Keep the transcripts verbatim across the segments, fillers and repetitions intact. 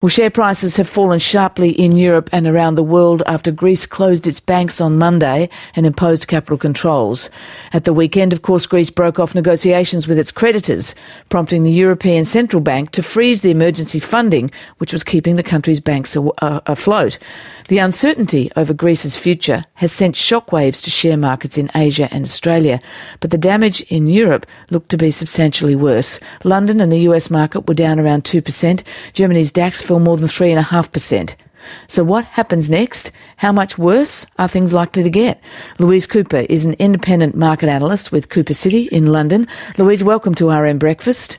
Well, share prices have fallen sharply in Europe and around the world after Greece closed its banks on Monday and imposed capital controls. At the weekend, of course, Greece broke off negotiations with its creditors, prompting the European Central Bank to freeze the emergency funding, which was keeping the country's banks afloat. The uncertainty over Greece's future has sent shockwaves to share markets in Asia and Australia, but the damage in Europe looked to be substantially worse. London and the U S market were down around two percent. Germany's DAX fell more than three point five percent. So what happens next? How much worse are things likely to get? Louise Cooper is an independent market analyst with Cooper City in London. Louise, welcome to R M Breakfast.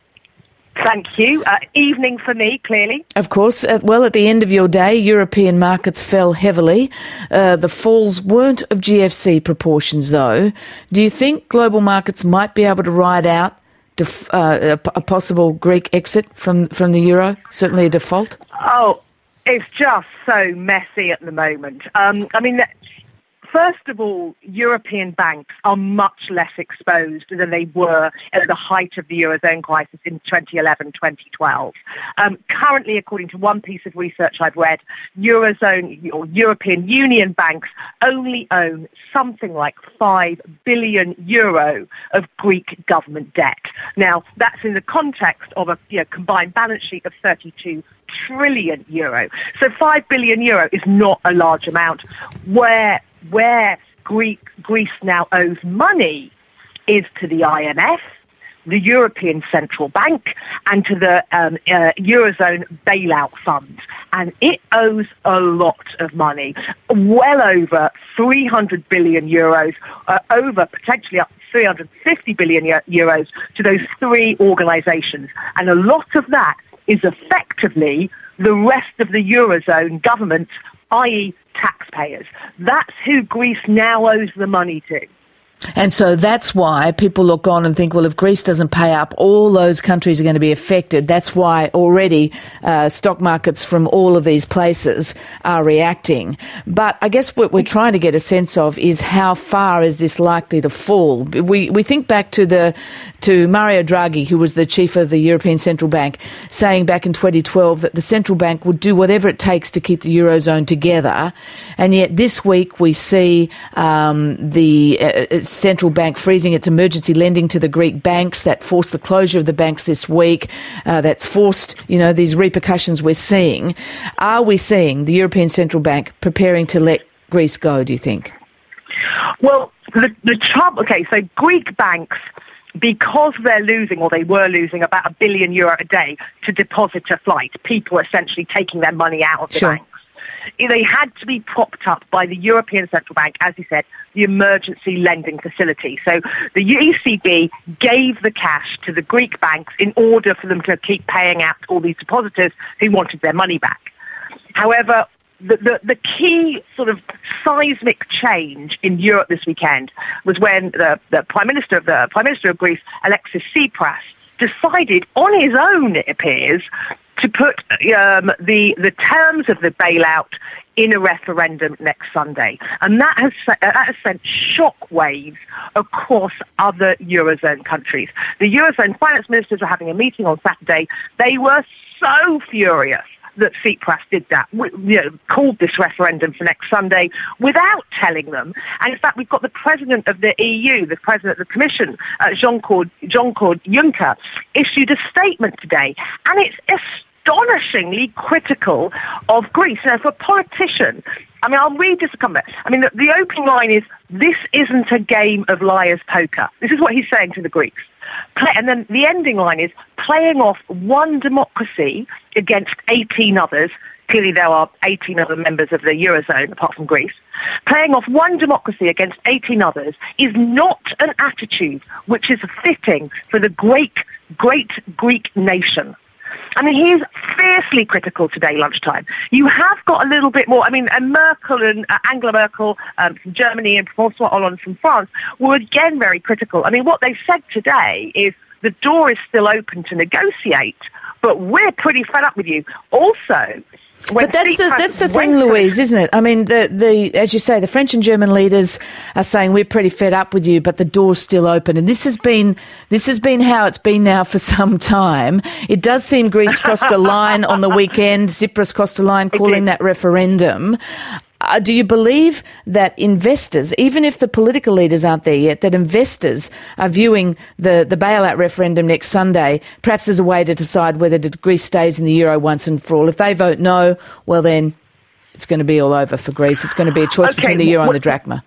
Thank you. Uh, evening for me, clearly. Of course. Uh, well, at the end of your day, European markets fell heavily. Uh, the falls weren't of G F C proportions, though. Do you think global markets might be able to ride out def- uh, a, a possible Greek exit from, from the euro? Certainly a default? Oh, it's just so messy at the moment. Um, I mean, first of all, European banks are much less exposed than they were at the height of the Eurozone crisis in twenty eleven, twenty twelve. Um, currently, according to one piece of research I've read, Eurozone or European Union banks only own something like five billion euro of Greek government debt. Now, that's in the context of a you know, combined balance sheet of thirty-two trillion euro. So five billion euro is not a large amount. Where Where Greek, Greece now owes money is to the I M F, the European Central Bank, and to the um, uh, Eurozone bailout fund. And it owes a lot of money, well over three hundred billion euros, uh, over potentially up to three hundred fifty billion euros to those three organisations. And a lot of that is effectively the rest of the Eurozone government, that is taxpayers. That's who Greece now owes the money to. And so that's why people look on and think, well, if Greece doesn't pay up, all those countries are going to be affected. That's why already uh, stock markets from all of these places are reacting. But I guess what we're trying to get a sense of is how far is this likely to fall? We we think back to the to Mario Draghi, who was the chief of the European Central Bank, saying back in twenty twelve that the central bank would do whatever it takes to keep the Eurozone together. And yet this week we see um, the uh, central bank freezing its emergency lending to the Greek banks. That forced the closure of the banks this week. Uh, that's forced, you know, these repercussions we're seeing. Are we seeing the European Central Bank preparing to let Greece go, do you think? Well, the, the trouble, okay, so Greek banks, because they're losing, or they were losing, about a billion euro a day to depositor flight, people essentially taking their money out of the Sure. banks. They had to be propped up by the European Central Bank, as you said, the emergency lending facility. So the E C B gave the cash to the Greek banks in order for them to keep paying out all these depositors who wanted their money back. However, the, the, the key sort of seismic change in Europe this weekend was when the, the Prime Minister of the Prime Minister of Greece, Alexis Tsipras, decided on his own, it appears, to put um, the the terms of the bailout in a referendum next Sunday. And that has, uh, that has sent shockwaves across other Eurozone countries. The Eurozone finance ministers were having a meeting on Saturday. They were so furious that Tsipras did that, you know, called this referendum for next Sunday without telling them. And in fact, we've got the president of the E U, the president of the Commission, uh, Jean-Claude, Jean-Claude Juncker, issued a statement today. And it's astonishingly critical of Greece. Now, for a politician, I mean, I'll read this a comment. I mean, the, the opening line is, "This isn't a game of liar's poker." This is what he's saying to the Greeks. And then the ending line is, playing off one democracy against eighteen others. Clearly there are eighteen other members of the Eurozone apart from Greece. Playing off one democracy against eighteen others is not an attitude which is fitting for the great, great Greek nation. I mean, he's fiercely critical today, lunchtime. You have got a little bit more. I mean, and Merkel and uh, Angela Merkel um, from Germany and François Hollande from France were again very critical. I mean, what they said today is the door is still open to negotiate, but we're pretty fed up with you. Also, But that's the that's the thing, Louise, isn't it? I mean, the, the as you say, the French and German leaders are saying we're pretty fed up with you, but the door's still open. And this has been this has been how it's been now for some time. It does seem Greece crossed a line on the weekend. Tsipras crossed a line calling that referendum. Uh, do you believe that investors, even if the political leaders aren't there yet, that investors are viewing the, the bailout referendum next Sunday perhaps as a way to decide whether Greece stays in the euro once and for all? If they vote no, well then it's going to be all over for Greece. It's going to be a choice okay, between the euro well, and the drachma.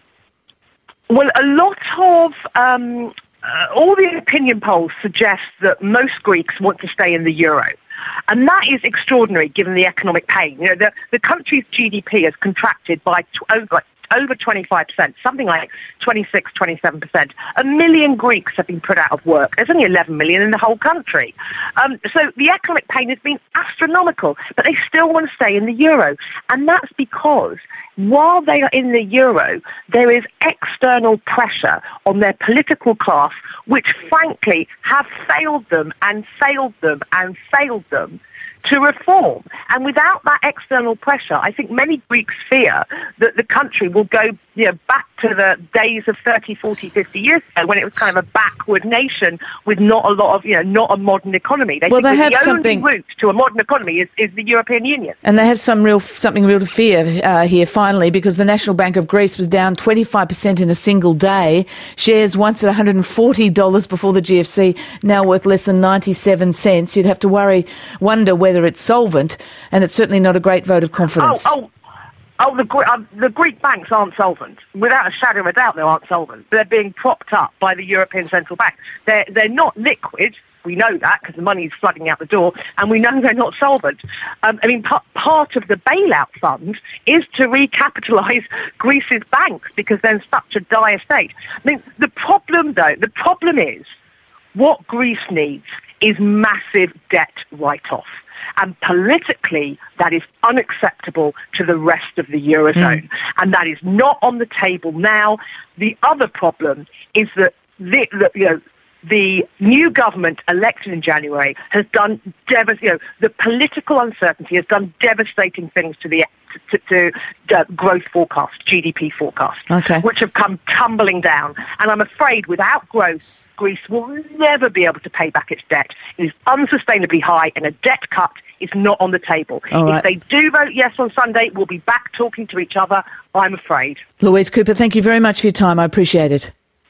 Well, a lot of... Um, uh, all the opinion polls suggest that most Greeks want to stay in the euro. And that is extraordinary given the economic pain. You know, the, the country's G D P has contracted by t- over, over twenty-five percent, something like twenty-six, twenty-seven percent. A million Greeks have been put out of work. There's only eleven million in the whole country. Um, so the economic pain has been astronomical, but they still want to stay in the euro. And that's because while they are in the euro, there is external pressure on their political class, which frankly have failed them and failed them and failed them to reform. And without that external pressure, I think many Greeks fear that the country will go, you know, back to the days of thirty, forty, fifty years ago when it was kind of a backward nation with not a lot of, you know, not a modern economy. They well, think they have the something... only route to a modern economy is, is the European Union. And they have some real something real to fear uh, here, finally, because the National Bank of Greece was down twenty-five percent in a single day. Shares once at one hundred forty dollars before the G F C, now worth less than ninety-seven cents. You'd have to worry, wonder whether it's solvent, and it's certainly not a great vote of confidence. Oh, oh. Oh, the, um, the Greek banks aren't solvent. Without a shadow of a doubt, they aren't solvent. They're being propped up by the European Central Bank. They're, they're not liquid. We know that because the money is flooding out the door, and we know they're not solvent. Um, I mean, p- part of the bailout fund is to recapitalise Greece's banks because they're in such a dire state. I mean, the problem, though, the problem is what Greece needs is massive debt write-off. And politically, that is unacceptable to the rest of the Eurozone. Mm. And that is not on the table now. The other problem is that the, the, you know, the new government elected in January has done, dev- you know, the political uncertainty has done devastating things to the to, to, to growth forecast, G D P forecast, okay. which have come tumbling down. And I'm afraid without growth, Greece will never be able to pay back its debt. It is unsustainably high, and a debt cut is not on the table. All right. If they do vote yes on Sunday, we'll be back talking to each other, I'm afraid. Louise Cooper, thank you very much for your time. I appreciate it.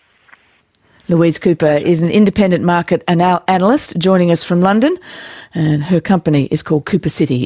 Louise Cooper is an independent market anal- analyst joining us from London, and her company is called Cooper City.